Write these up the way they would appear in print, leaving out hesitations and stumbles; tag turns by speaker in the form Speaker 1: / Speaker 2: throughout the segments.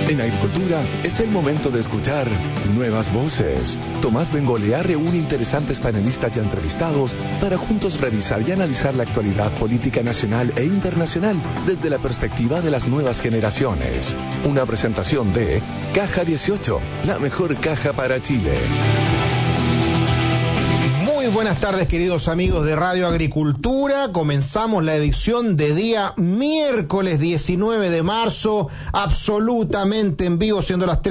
Speaker 1: En agricultura es el momento de escuchar nuevas voces. Tomás Bengolea reúne interesantes panelistas y entrevistados para juntos revisar y analizar la actualidad política nacional e internacional desde la perspectiva de las nuevas generaciones. Una presentación de Caja 18, la mejor caja para Chile.
Speaker 2: Muy buenas tardes, queridos amigos de Radio Agricultura. Comenzamos la edición de día miércoles 19 de marzo, absolutamente en vivo, siendo las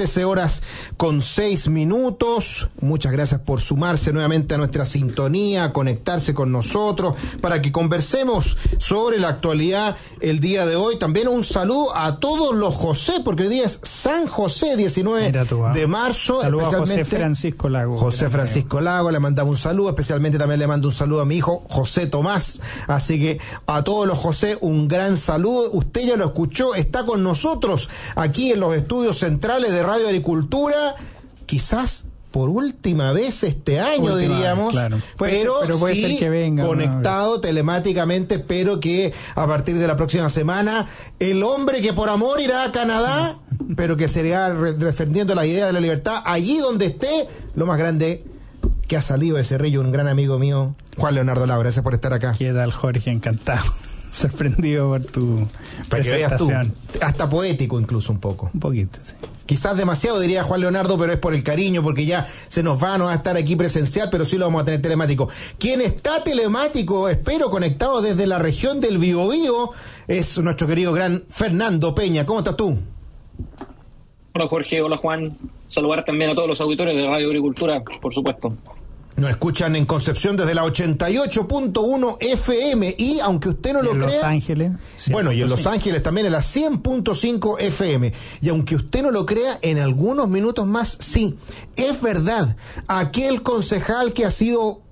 Speaker 2: 13:06. Muchas gracias por sumarse nuevamente a nuestra sintonía, conectarse con nosotros para que conversemos sobre la actualidad el día de hoy. También un saludo a todos los José, porque hoy día es San José, 19 de marzo.
Speaker 3: Saludos
Speaker 2: especialmente
Speaker 3: a José Francisco Lago.
Speaker 2: José Francisco Lago, le mandamos un saludo. Especialmente también le mando un saludo a mi hijo José Tomás. Así que a todos los José, un gran saludo. Usted ya lo escuchó, está con nosotros aquí en los estudios centrales de Radio Agricultura, quizás por última vez este año, diríamos,
Speaker 3: claro.
Speaker 2: pero puede
Speaker 3: sí
Speaker 2: ser que venga, conectado telemáticamente. Espero que a partir de la próxima semana el hombre que por amor irá a Canadá, pero que seguirá defendiendo la idea de la libertad allí donde esté, lo más grande que ha salido de Cerrillo, un gran amigo mío, Juan Leonardo Lago. Gracias por estar acá.
Speaker 3: ¿Qué tal, Jorge? Encantado. Sorprendido por tu presentación.
Speaker 2: Tú, hasta poético incluso un poco.
Speaker 3: Un poquito, sí.
Speaker 2: Quizás demasiado, diría Juan Leonardo, pero es por el cariño, porque ya no va a estar aquí presencial, pero sí lo vamos a tener telemático. Quien está telemático, espero, conectado desde la región del Biobío, es nuestro querido gran Fernando Peña. ¿Cómo estás tú?
Speaker 4: Hola Jorge, hola Juan. Saludar también a todos los auditores de Radio Agricultura, por supuesto.
Speaker 2: Nos escuchan en Concepción desde la 88.1 FM y, aunque usted no lo crea...
Speaker 3: en Los Ángeles.
Speaker 2: Bueno, y en Los Ángeles también en la 100.5 FM. Y aunque usted no lo crea, en algunos minutos más, sí, es verdad. Aquel concejal que ha sido...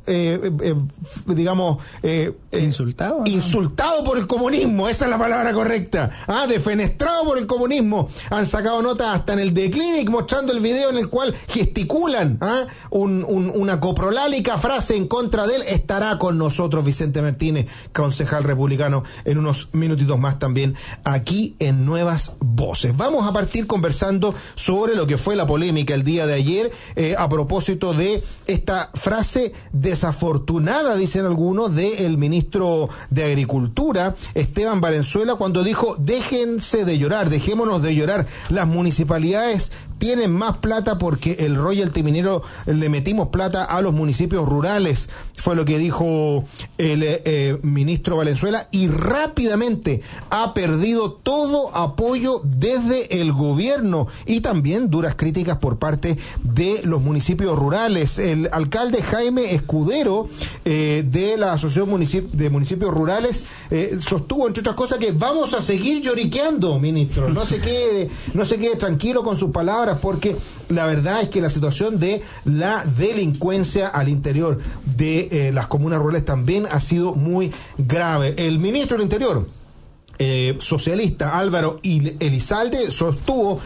Speaker 3: insultado, ¿no?
Speaker 2: Insultado por el comunismo, esa es la palabra correcta, defenestrado por el comunismo. Han sacado notas hasta en el The Clinic mostrando el video en el cual gesticulan una coprolálica frase en contra de él. Estará con nosotros Vicente Martínez, concejal republicano, en unos minutitos más también aquí en Nuevas Voces. Vamos a partir conversando sobre lo que fue la polémica el día de ayer, a propósito de esta frase desafortunada, dicen algunos, del ministro de Agricultura, Esteban Valenzuela, cuando dijo: déjense de llorar, dejémonos de llorar, las municipalidades tienen más plata porque el royalty minero le metimos plata a los municipios rurales. Fue lo que dijo el ministro Valenzuela, y rápidamente ha perdido todo apoyo desde el gobierno y también duras críticas por parte de los municipios rurales. El alcalde Jaime Escudero de la Asociación de Municipios Rurales sostuvo, entre otras cosas, que vamos a seguir lloriqueando, ministro. No se quede tranquilo con sus palabras, porque la verdad es que la situación de la delincuencia al interior de las comunas rurales también ha sido muy grave. El ministro del Interior, socialista Álvaro Elizalde, sostuvo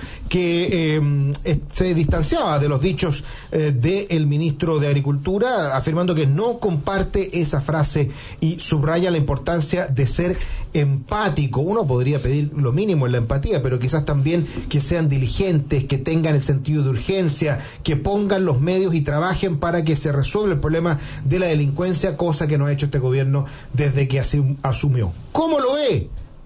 Speaker 2: que se distanciaba de los dichos del ministro de Agricultura, afirmando que no comparte esa frase y subraya la importancia de ser empático. Uno podría pedir lo mínimo en la empatía, pero quizás también que sean diligentes, que tengan el sentido de urgencia, que pongan los medios y trabajen para que se resuelva el problema de la delincuencia, cosa que no ha hecho este gobierno desde que asumió. ¿Cómo lo ve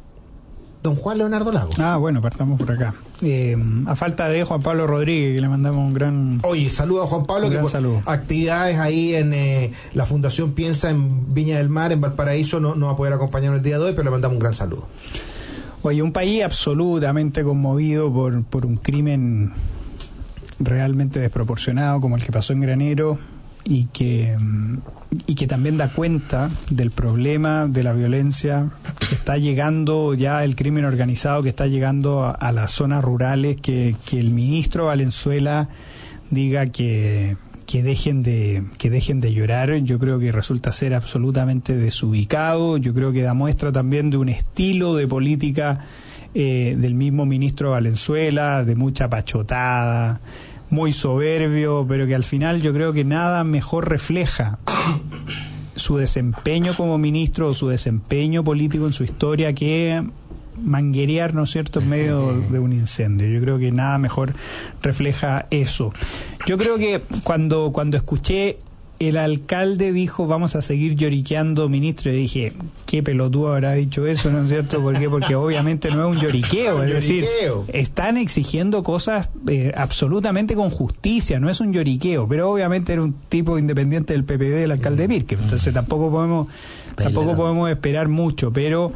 Speaker 2: don Juan Leonardo Lago?
Speaker 3: Bueno, partamos por acá. A falta de Juan Pablo Rodríguez, que le mandamos un gran...
Speaker 2: Oye, saludo a Juan Pablo, que por actividades ahí en la Fundación Piensa en Viña del Mar, en Valparaíso, no va a poder acompañarnos el día de hoy, pero le mandamos un gran saludo.
Speaker 3: Oye, un país absolutamente conmovido por un crimen realmente desproporcionado como el que pasó en Granero, y que también da cuenta del problema de la violencia que está llegando ya, el crimen organizado que está llegando a las zonas rurales, que el ministro Valenzuela diga que dejen de llorar. Yo creo que resulta ser absolutamente desubicado. Yo creo que da muestra también de un estilo de política del mismo ministro Valenzuela, de mucha pachotada, muy soberbio, pero que al final yo creo que nada mejor refleja su desempeño como ministro o su desempeño político en su historia que manguerear, ¿no es cierto?, en medio de un incendio. Yo creo que nada mejor refleja eso. Yo creo que cuando escuché el alcalde dijo vamos a seguir lloriqueando, ministro, y dije, qué pelotudo habrá dicho eso, ¿no es cierto? ¿Por qué? Porque obviamente no es un lloriqueo, es decir, están exigiendo cosas absolutamente con justicia, no es un lloriqueo, pero obviamente era un tipo independiente del PPD, el alcalde Pirque, entonces tampoco podemos esperar mucho, pero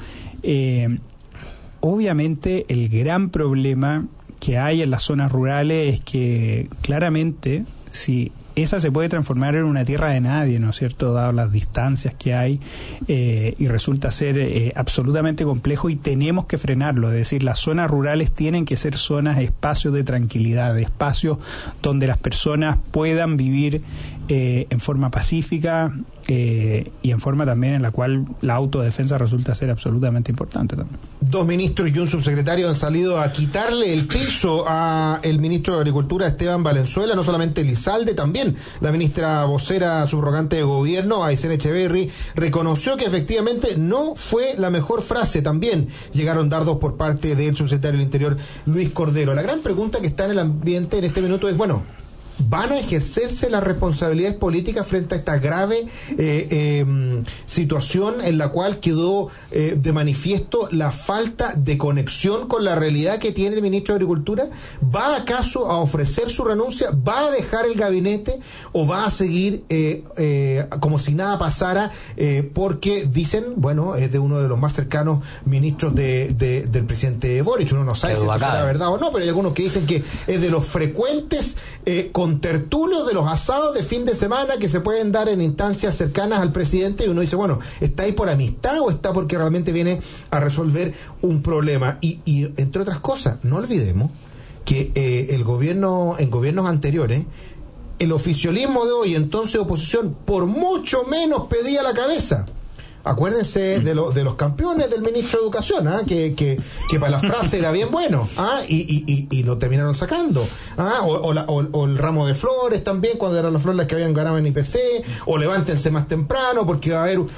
Speaker 3: obviamente el gran problema que hay en las zonas rurales es que claramente si esa se puede transformar en una tierra de nadie, ¿no es cierto?, dado las distancias que hay, y resulta ser absolutamente complejo y tenemos que frenarlo, es decir, las zonas rurales tienen que ser zonas, espacios de tranquilidad, espacios donde las personas puedan vivir en forma pacífica y en forma también en la cual la autodefensa resulta ser absolutamente importante también.
Speaker 2: 2 ministros y un subsecretario han salido a quitarle el piso a el ministro de Agricultura, Esteban Valenzuela, no solamente Elizalde, también la ministra vocera subrogante de gobierno, Aysén Echeverri, reconoció que efectivamente no fue la mejor frase. También llegaron dardos por parte del subsecretario del Interior, Luis Cordero. La gran pregunta que está en el ambiente en este minuto es, bueno, ¿van a ejercerse las responsabilidades políticas frente a esta grave situación en la cual quedó de manifiesto la falta de conexión con la realidad que tiene el ministro de Agricultura? ¿Va acaso a ofrecer su renuncia? ¿Va a dejar el gabinete? ¿O va a seguir como si nada pasara? Porque dicen, bueno, es de uno de los más cercanos ministros del presidente Boric. Uno no sabe si esto será verdad o no, pero hay algunos que dicen que es de los frecuentes tertulios de los asados de fin de semana que se pueden dar en instancias cercanas al presidente, y uno dice, bueno, ¿está ahí por amistad o está porque realmente viene a resolver un problema? Y entre otras cosas, no olvidemos que en gobiernos anteriores, el oficialismo de hoy, entonces oposición, por mucho menos pedía la cabeza. Acuérdense de los campeones del ministro de Educación, que para las frases era bien bueno, y lo terminaron sacando, o el ramo de flores también, cuando eran las flores las que habían ganado en IPC, o levántense más temprano porque va a haber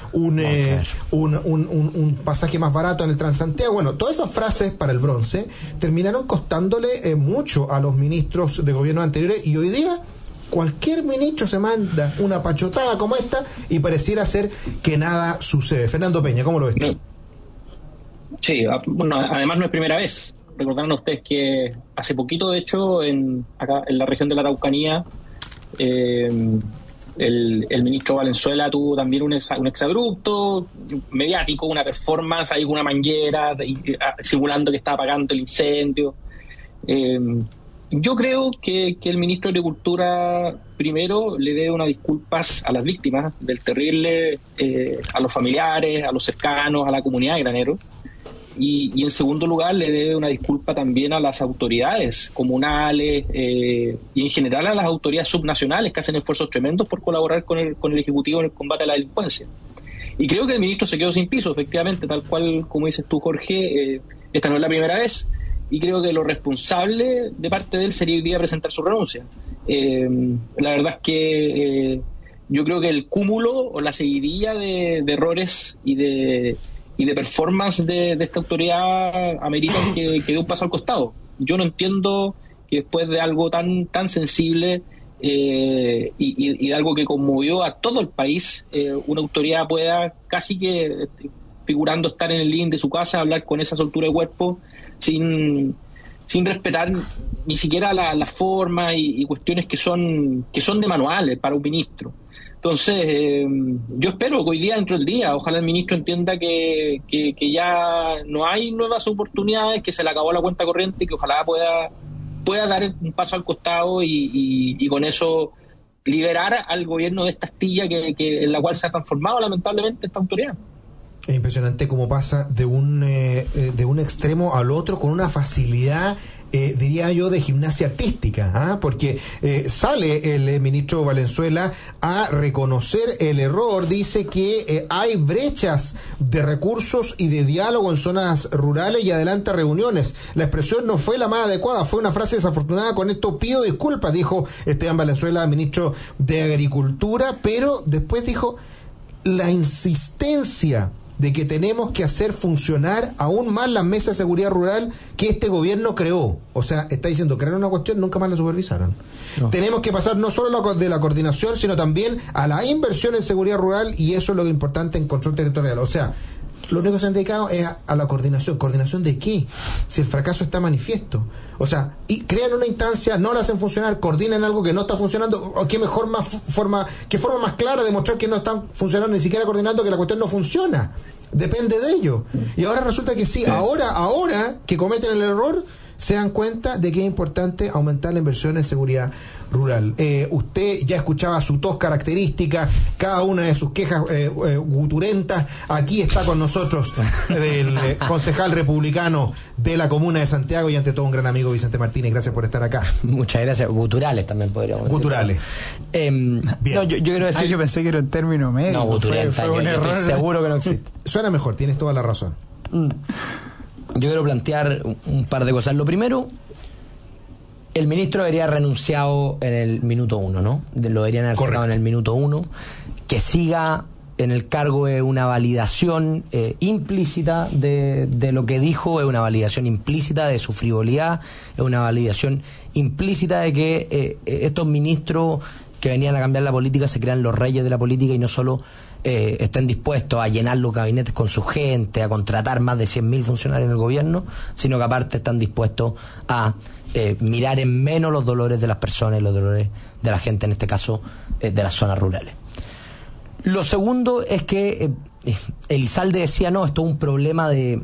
Speaker 2: un pasaje más barato en el Transantiago. Bueno, todas esas frases para el bronce terminaron costándole mucho a los ministros de gobiernos anteriores, y hoy día cualquier ministro se manda una pachotada como esta y pareciera ser que nada sucede. Fernando Peña, ¿cómo lo ves?
Speaker 4: Sí, bueno, además no es primera vez. Recordarán ustedes que hace poquito, de hecho, acá en la región de la Araucanía, el ministro Valenzuela tuvo también un exabrupto mediático, una performance ahí con una manguera, simulando que estaba apagando el incendio. Yo creo que el ministro de Agricultura primero le debe unas disculpas a las víctimas del terrible, a los familiares, a los cercanos, a la comunidad de graneros, y en segundo lugar le debe una disculpa también a las autoridades comunales y en general a las autoridades subnacionales que hacen esfuerzos tremendos por colaborar con el Ejecutivo en el combate a la delincuencia. Y creo que el ministro se quedó sin piso, efectivamente, tal cual como dices tú, Jorge, esta no es la primera vez. Y creo que lo responsable de parte de él sería hoy día presentar su renuncia. La verdad es que yo creo que el cúmulo o la seguidilla de errores y de performance de esta autoridad ameritan que dé un paso al costado. Yo no entiendo que después de algo tan sensible y de algo que conmovió a todo el país, una autoridad pueda casi que figurando estar en el living de su casa, hablar con esa soltura de cuerpo sin respetar ni siquiera las formas y cuestiones que son de manuales para un ministro. Entonces, yo espero que hoy día, dentro del día, ojalá el ministro entienda que ya no hay nuevas oportunidades, que se le acabó la cuenta corriente y que ojalá pueda dar un paso al costado y con eso liberar al gobierno de esta astilla en la cual se ha transformado lamentablemente esta autoridad.
Speaker 2: Es impresionante cómo pasa de un extremo al otro con una facilidad, diría yo, de gimnasia artística, porque sale el ministro Valenzuela a reconocer el error, dice que hay brechas de recursos y de diálogo en zonas rurales y adelanta reuniones. La expresión no fue la más adecuada, fue una frase desafortunada, con esto pido disculpas, dijo Esteban Valenzuela, ministro de Agricultura, pero después dijo la insistencia de que tenemos que hacer funcionar aún más las mesas de seguridad rural que este gobierno creó. O sea, está diciendo, crearon una cuestión, nunca más la supervisaron. No. Tenemos que pasar no solo de la coordinación, sino también a la inversión en seguridad rural, y eso es lo importante en control territorial. O sea, lo único que se han dedicado es a la coordinación. ¿Coordinación de qué? Si el fracaso está manifiesto. O sea, y crean una instancia, no la hacen funcionar, coordinan algo que no está funcionando. ¿O qué mejor forma más clara de mostrar que no están funcionando, ni siquiera coordinando, que la cuestión no funciona? Depende de ello. Y ahora resulta que sí. Ahora que cometen el error, se dan cuenta de que es importante aumentar la inversión en seguridad rural. Usted ya escuchaba su tos característica, cada una de sus quejas guturentas. Aquí está con nosotros el concejal republicano de la comuna de Santiago y ante todo un gran amigo, Vicente Martínez. Gracias por estar acá.
Speaker 5: Muchas gracias. Guturales también podríamos decir.
Speaker 2: Guturales.
Speaker 5: No, yo quiero decir...
Speaker 3: yo pensé que era un término médico.
Speaker 5: No, guturenta, yo estoy seguro que no existe.
Speaker 2: Suena mejor, tienes toda la razón.
Speaker 5: Yo quiero plantear un par de cosas. Lo primero, el ministro debería haber renunciado en el minuto 1, ¿no? Lo deberían haber sacado en el minuto 1. Que siga en el cargo de una validación implícita de lo que dijo, es una validación implícita de su frivolidad, es una validación implícita de que estos ministros que venían a cambiar la política se crean los reyes de la política y no solo estén dispuestos a llenar los gabinetes con su gente, a contratar más de 100.000 funcionarios en el gobierno, sino que aparte están dispuestos a mirar en menos los dolores de las personas y los dolores de la gente, en este caso de las zonas rurales. Lo segundo es que Elizalde decía, no, esto es un problema de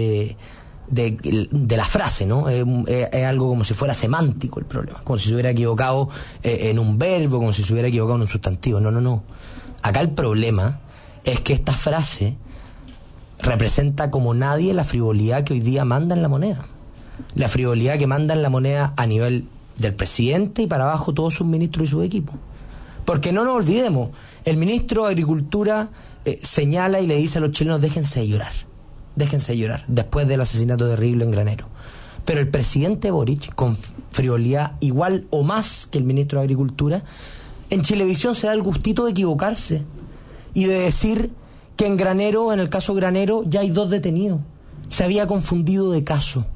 Speaker 5: la frase, ¿no? Es algo como si fuera semántico el problema, como si se hubiera equivocado en un verbo, como si se hubiera equivocado en un sustantivo. No. Acá el problema es que esta frase representa como nadie la frivolidad que hoy día manda en la moneda. La frivolidad que manda en la moneda a nivel del presidente y para abajo todos sus ministros y su equipo. Porque no nos olvidemos, el ministro de Agricultura señala y le dice a los chilenos, déjense de llorar, después del asesinato terrible en Granero. Pero el presidente Boric, con frivolidad igual o más que el ministro de Agricultura, en Chilevisión se da el gustito de equivocarse y de decir que en Granero, en el caso Granero, ya hay 2 detenidos. Se había confundido de caso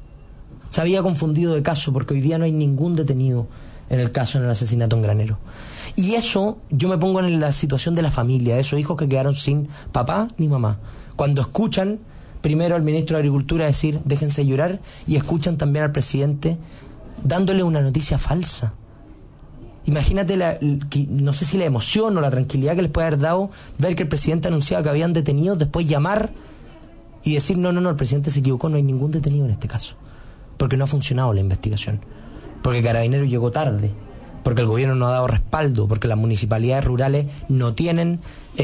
Speaker 5: porque hoy día no hay ningún detenido en el caso, en el asesinato en Granero. Y eso, yo me pongo en la situación de la familia, de esos hijos que quedaron sin papá ni mamá. Cuando escuchan primero al ministro de Agricultura decir, déjense llorar, y escuchan también al presidente dándole una noticia falsa. Imagínate, no sé si la emoción o la tranquilidad que les puede haber dado ver que el presidente anunciaba que habían detenidos, después llamar y decir, no, el presidente se equivocó, no hay ningún detenido en este caso. Porque no ha funcionado la investigación. Porque Carabineros llegó tarde. Porque el gobierno no ha dado respaldo. Porque las municipalidades rurales no tienen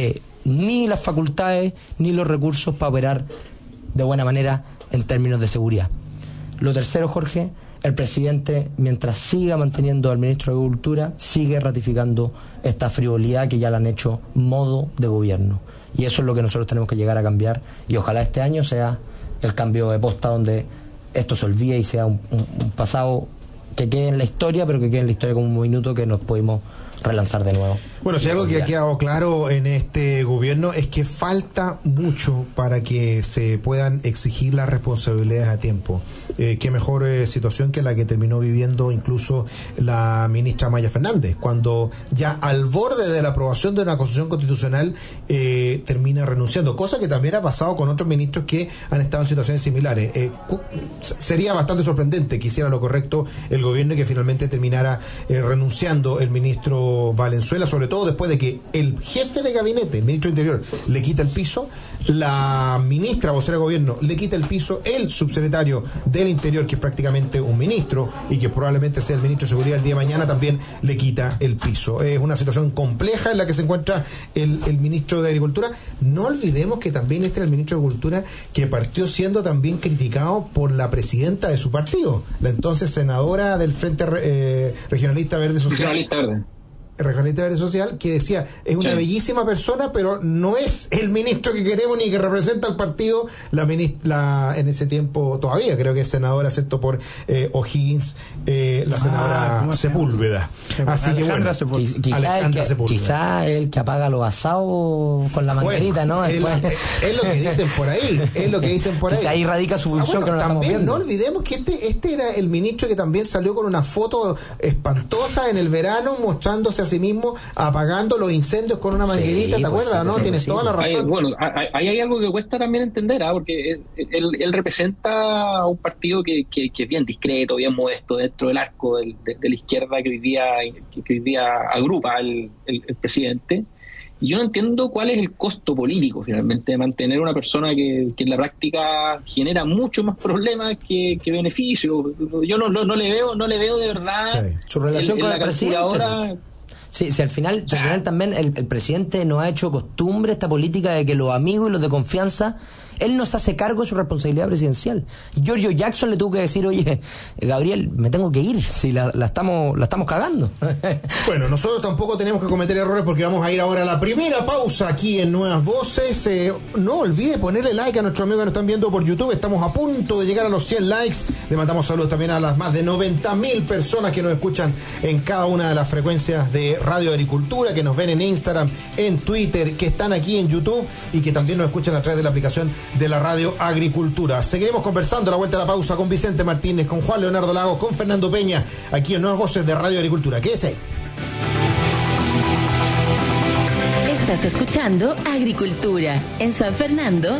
Speaker 5: ni las facultades ni los recursos para operar de buena manera en términos de seguridad. Lo tercero, Jorge, el presidente, mientras siga manteniendo al ministro de Agricultura, sigue ratificando esta frivolidad que ya la han hecho modo de gobierno. Y eso es lo que nosotros tenemos que llegar a cambiar. Y ojalá este año sea el cambio de posta donde esto se olvide y sea un pasado que quede en la historia, pero que quede en la historia como un minuto que nos pudimos relanzar de nuevo.
Speaker 2: Bueno, si algo que ha quedado claro en este gobierno es que falta mucho para que se puedan exigir las responsabilidades a tiempo. Qué mejor situación que la que terminó viviendo incluso la ministra Maya Fernández, cuando ya al borde de la aprobación de una constitución constitucional termina renunciando, cosa que también ha pasado con otros ministros que han estado en situaciones similares. Sería bastante sorprendente que hiciera lo correcto el gobierno y que finalmente terminara renunciando el ministro Valenzuela, sobre todo después de que el jefe de gabinete, el ministro de Interior, le quita el piso, la ministra vocera de gobierno le quita el piso, el subsecretario del Interior, que es prácticamente un ministro y que probablemente sea el ministro de Seguridad el día de mañana, también le quita el piso. Es una situación compleja en la que se encuentra el ministro de Agricultura. No olvidemos que también este era el ministro de Agricultura que partió siendo también criticado por la presidenta de su partido, la entonces senadora del Frente Regionalista Verde Social. Regaleta Verde Social, que decía, es una bellísima persona, pero no es el ministro que queremos ni que representa al partido. En ese tiempo todavía creo que es senadora, excepto por O'Higgins, la senadora Sepúlveda. Así que bueno,
Speaker 5: quizá el que apaga los asados con la manguerita, ¿no?
Speaker 2: Es lo que dicen por ahí,
Speaker 5: Quizá ahí radica su función, que no
Speaker 2: también
Speaker 5: estamos viendo.
Speaker 2: No olvidemos que este era el ministro que también salió con una foto espantosa en el verano, mostrándose a sí mismo apagando los incendios con una manguerita, ¿te acuerdas? ¿No? Tienes toda la razón.
Speaker 4: Ahí hay algo que cuesta también entender, porque él representa a un partido que es bien discreto, bien modesto dentro del arco de la izquierda que hoy día agrupa el presidente. Y yo no entiendo cuál es el costo político finalmente de mantener una persona que en la práctica genera mucho más problemas que beneficios. Yo no le veo de verdad
Speaker 5: su relación con el presidente.
Speaker 4: Ahora,
Speaker 5: sí, al final también el presidente no ha hecho costumbre esta política de que los amigos y los de confianza, él nos hace cargo de su responsabilidad presidencial. Giorgio Jackson le tuvo que decir, oye, Gabriel, me tengo que ir, si la estamos cagando.
Speaker 2: Bueno, nosotros tampoco tenemos que cometer errores porque vamos a ir ahora a la primera pausa aquí en Nuevas Voces. No olvide ponerle like a nuestros amigos que nos están viendo por YouTube. Estamos a punto de llegar a los 100 likes. Le mandamos saludos también a las más de 90.000 personas que nos escuchan en cada una de las frecuencias de Radio Agricultura, que nos ven en Instagram, en Twitter, que están aquí en YouTube y que también nos escuchan a través de la aplicación de la Radio Agricultura. Seguiremos conversando a la vuelta de la pausa con Vicente Martínez, con Juan Leonardo Lagos, con Fernando Peña, aquí en Nuevas Voces de Radio Agricultura. Quédese ahí.
Speaker 6: Estás escuchando Agricultura en San Fernando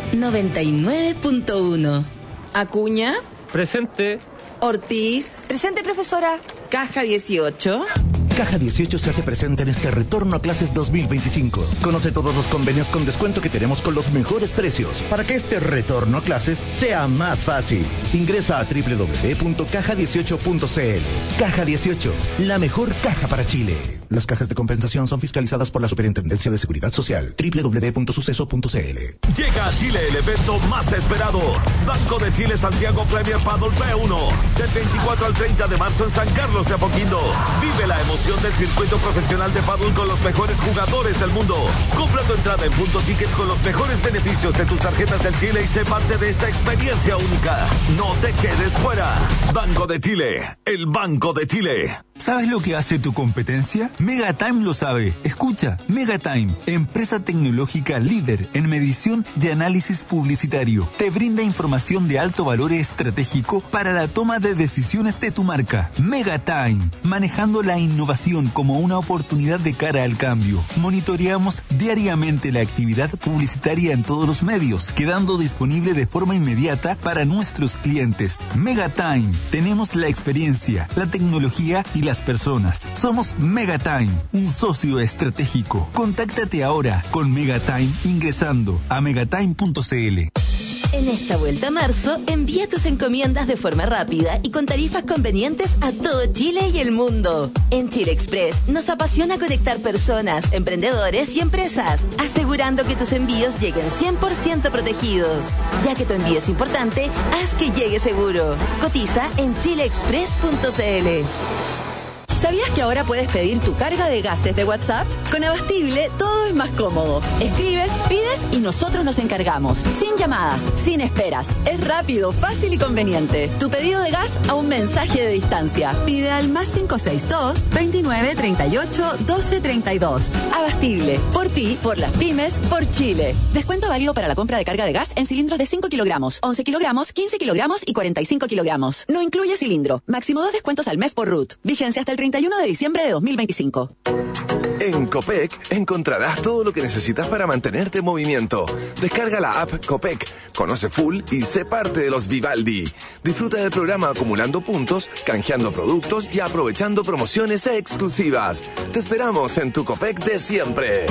Speaker 6: 99.1. Acuña.
Speaker 7: Presente.
Speaker 6: Ortiz.
Speaker 8: Presente, profesora.
Speaker 6: Caja 18.
Speaker 9: Caja 18 se hace presente en este retorno a clases 2025. Conoce todos los convenios con descuento que tenemos con los mejores precios para que este retorno a clases sea más fácil. Ingresa a www.caja18.cl. Caja 18, la mejor caja para Chile. Las cajas de compensación son fiscalizadas por la Superintendencia de Seguridad Social. www.suceso.cl.
Speaker 10: Llega a Chile el evento más esperado. Banco de Chile Santiago Premier Padel B1. Del 24 al 30 de marzo en San Carlos de Apoquindo. Vive la emoción del circuito profesional de padel con los mejores jugadores del mundo. Compra tu entrada en Punto Tickets con los mejores beneficios de tus tarjetas del Chile y sé parte de esta experiencia única. No te quedes fuera. Banco de Chile, el Banco de Chile.
Speaker 11: ¿Sabes lo que hace tu competencia? Megatime lo sabe. Escucha, Megatime, empresa tecnológica líder en medición y análisis publicitario. Te brinda información de alto valor estratégico para la toma de decisiones de tu marca. Megatime, manejando la innovación como una oportunidad de cara al cambio. Monitoreamos diariamente la actividad publicitaria en todos los medios, quedando disponible de forma inmediata para nuestros clientes. Megatime, tenemos la experiencia, la tecnología y las personas. Somos Megatime, un socio estratégico. Contáctate ahora con Megatime ingresando a megatime.cl.
Speaker 6: En esta vuelta a marzo, envía tus encomiendas de forma rápida y con tarifas convenientes a todo Chile y el mundo. En Chile Express nos apasiona conectar personas, emprendedores y empresas, asegurando que tus envíos lleguen 100% protegidos. Ya que tu envío es importante, haz que llegue seguro. Cotiza en chileexpress.cl.
Speaker 8: ¿Sabías que ahora puedes pedir tu carga de gas desde WhatsApp? Con Abastible todo es más cómodo. Escribes, pides y nosotros nos encargamos. Sin llamadas, sin esperas. Es rápido, fácil y conveniente. Tu pedido de gas a un mensaje de distancia. Pide al +562 29 38 12 32. Abastible. Por ti, por las pymes, por Chile. Descuento válido para la compra de carga de gas en cilindros de 5 kilogramos, 11 kilogramos, 15 kilogramos y 45 kilogramos. No incluye cilindro. Máximo 2 descuentos al mes por RUT. Vigencia hasta el 31 de diciembre de 2025.
Speaker 1: En Copec encontrarás todo lo que necesitas para mantenerte en movimiento. Descarga la app Copec, conoce full y sé parte de los Vivaldi. Disfruta del programa acumulando puntos, canjeando productos y aprovechando promociones exclusivas. Te esperamos en tu Copec de siempre.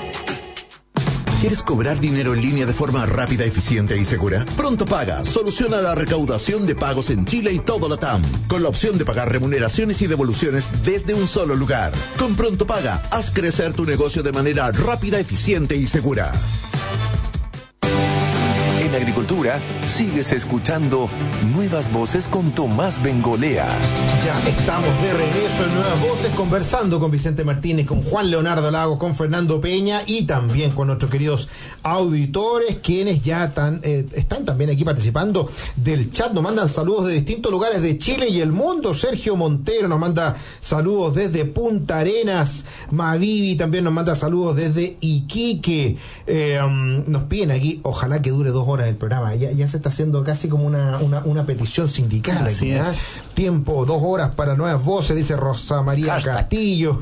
Speaker 9: ¿Quieres cobrar dinero en línea de forma rápida, eficiente y segura? Pronto Paga soluciona la recaudación de pagos en Chile y todo LATAM, con la opción de pagar remuneraciones y devoluciones desde un solo lugar. Con Pronto Paga, haz crecer tu negocio de manera rápida, eficiente y segura. En
Speaker 1: en agricultura, sigues escuchando Nuevas Voces con Tomás Bengolea.
Speaker 2: Ya estamos de regreso en Nuevas Voces, conversando con Vicente Martínez, con Juan Leonardo Lagos, con Fernando Peña y también con nuestros queridos auditores, quienes ya están también aquí participando del chat. Nos mandan saludos de distintos lugares de Chile y el mundo. Sergio Montero nos manda saludos desde Punta Arenas. Mavivi también nos manda saludos desde Iquique. Nos piden aquí, ojalá que dure 2 horas el programa. Ya se está haciendo casi como una petición sindical.
Speaker 3: Así
Speaker 2: aquí,
Speaker 3: es.
Speaker 2: Tiempo, 2 horas para Nuevas Voces, dice Rosa María Castillo.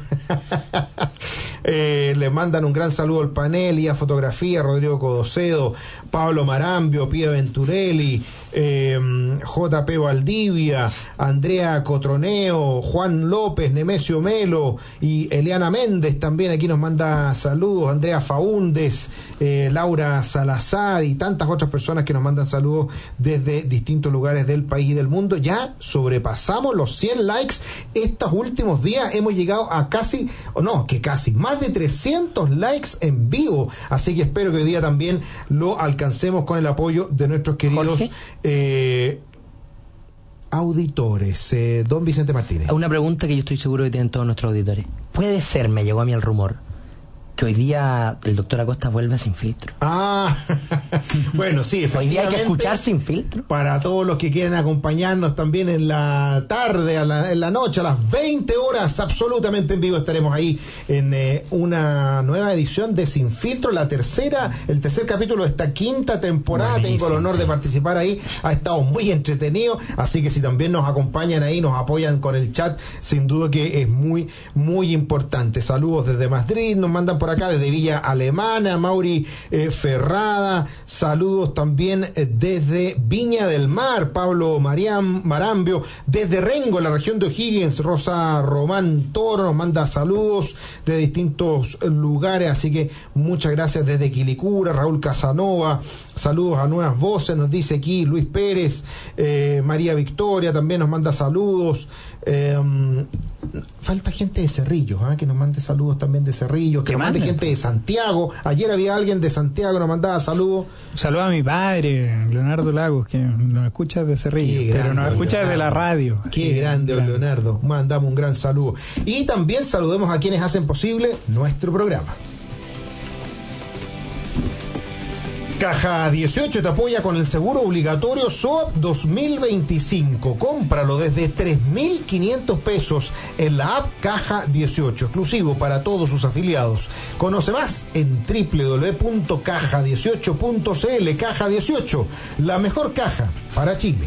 Speaker 2: Le mandan un gran saludo al panel y a fotografía, Rodrigo Codocedo, Pablo Marambio, Pía Venturelli, JP Valdivia, Andrea Cotroneo, Juan López, Nemesio Melo y Eliana Méndez también aquí nos manda saludos, Andrea Faúndes, Laura Salazar y tantas otras personas que nos mandan saludos desde distintos lugares del país y del mundo. Ya sobrepasamos los 100 likes estos últimos días, hemos llegado a casi más de 300 likes en vivo, así que espero que hoy día también lo alcancemos con el apoyo de nuestros queridos auditores. Don Vicente Martínez.
Speaker 5: Una pregunta que yo estoy seguro que tienen todos nuestros auditores. ¿Puede ser, me llegó a mí el rumor, que hoy día el doctor Acosta vuelve Sin Filtro?
Speaker 2: Bueno, sí, efectivamente.
Speaker 5: Hoy día hay que escuchar Sin Filtro.
Speaker 2: Para todos los que quieren acompañarnos también en la tarde, en la noche, a las 20 horas, absolutamente en vivo, estaremos ahí en una nueva edición de Sin Filtro, el tercer capítulo de esta 5ª temporada. Buenísimo. Tengo el honor de participar ahí, ha estado muy entretenido, así que si también nos acompañan ahí, nos apoyan con el chat, sin duda que es muy, muy importante. Saludos desde Madrid, nos mandan por acá desde Villa Alemana, Mauri Ferrada, saludos también desde Viña del Mar, Pablo Marambio, desde Rengo, en la región de O'Higgins, Rosa Román Toro nos manda saludos de distintos lugares, así que muchas gracias desde Quilicura, Raúl Casanova, saludos a Nuevas Voces, nos dice aquí Luis Pérez, María Victoria también nos manda saludos. Falta gente de Cerrillos, que nos mande saludos también de Cerrillos, que nos mande gente de Santiago. Ayer había alguien de Santiago que nos mandaba saludos.
Speaker 3: Saludos a mi padre, Leonardo Lagos, que nos escucha de Cerrillos, pero nos escucha desde la radio.
Speaker 2: Qué grande, Leonardo. Mandamos un gran saludo. Y también saludemos a quienes hacen posible nuestro programa. Caja 18 te apoya con el seguro obligatorio SOAP 2025. Cómpralo desde 3.500 pesos en la app Caja 18, exclusivo para todos sus afiliados. Conoce más en www.caja18.cl. Caja 18, la mejor caja para Chile.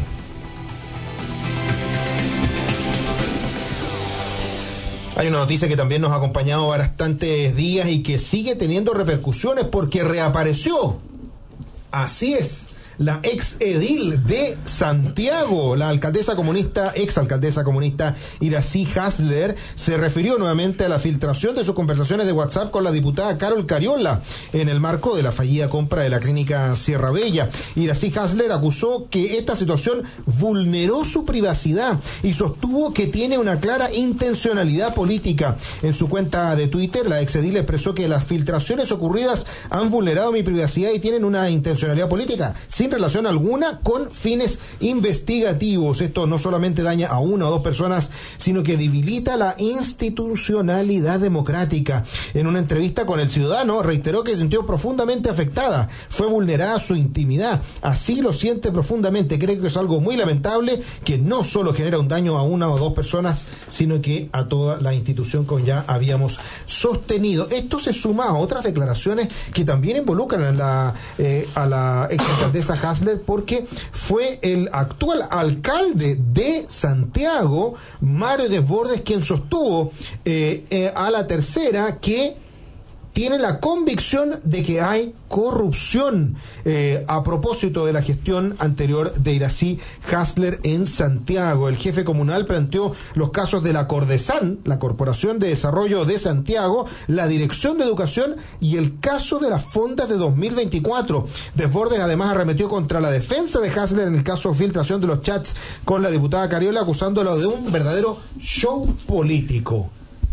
Speaker 2: Hay una noticia que también nos ha acompañado bastantes días y que sigue teniendo repercusiones porque reapareció. Así es, la ex edil de Santiago, la ex alcaldesa comunista Iracy Hasler, se refirió nuevamente a la filtración de sus conversaciones de WhatsApp con la diputada Carol Cariola en el marco de la fallida compra de la clínica Sierra Bella. Iracy Hasler acusó que esta situación vulneró su privacidad y sostuvo que tiene una clara intencionalidad política. En su cuenta de Twitter, la ex edil expresó que las filtraciones ocurridas han vulnerado mi privacidad y tienen una intencionalidad política, sin relación alguna con fines investigativos. Esto no solamente daña a una o dos personas, sino que debilita la institucionalidad democrática. En una entrevista con El Ciudadano, reiteró que se sintió profundamente afectada, fue vulnerada su intimidad, así lo siente profundamente. Creo que es algo muy lamentable que no solo genera un daño a una o dos personas, sino que a toda la institución, como ya habíamos sostenido. Esto se suma a otras declaraciones que también involucran a la exalcaldesa Hasler, porque fue el actual alcalde de Santiago, Mario Desbordes, quien sostuvo a La Tercera que tiene la convicción de que hay corrupción a propósito de la gestión anterior de Iracy Hasler en Santiago. El jefe comunal planteó los casos de la Cordesan, la Corporación de Desarrollo de Santiago, la Dirección de Educación y el caso de las fondas de 2024. Desbordes además arremetió contra la defensa de Hasler en el caso de filtración de los chats con la diputada Cariola, acusándolo de un verdadero show político.